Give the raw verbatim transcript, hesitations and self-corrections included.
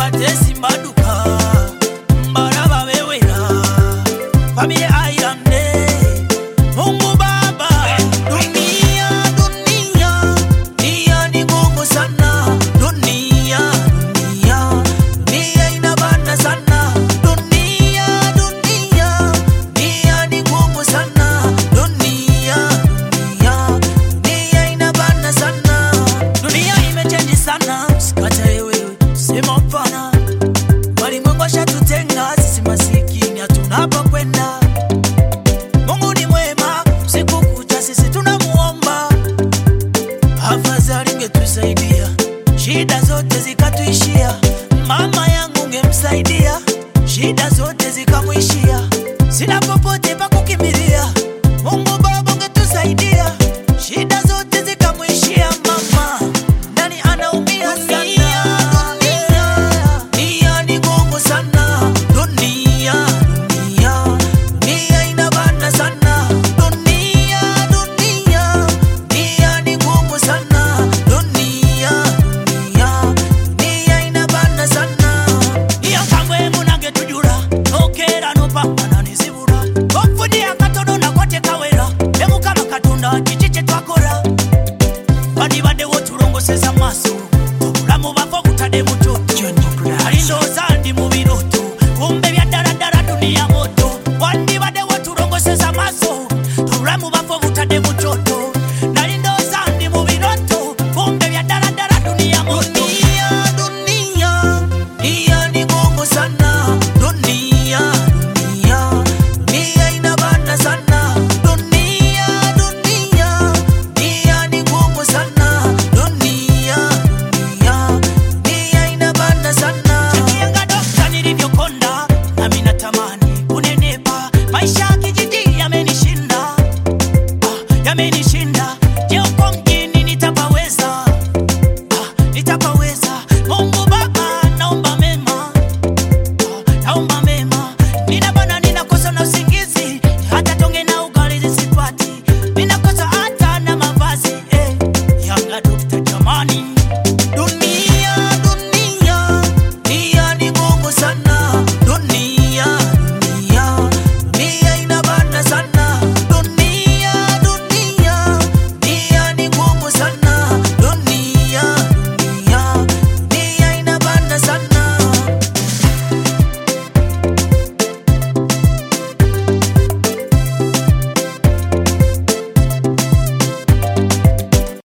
batesi maduka maraba wewera familia ayande Mungu Baba dunia dunia dunia ni ngumu sana dunia dunia dunia inabana sana dunia dunia dunia ni ngumu sana dunia dunia dunia inabana sana dunia imechange sana sikatae wewe sema pana walimwengu ashatutenga sisi masikini hatuna pa kwenda Mungu ni mwema siku kucha sisi tunamuomba afadhali ungetusaidia shida zote zikatuishia mama yangu ungemsaidia shida zote zikamwishia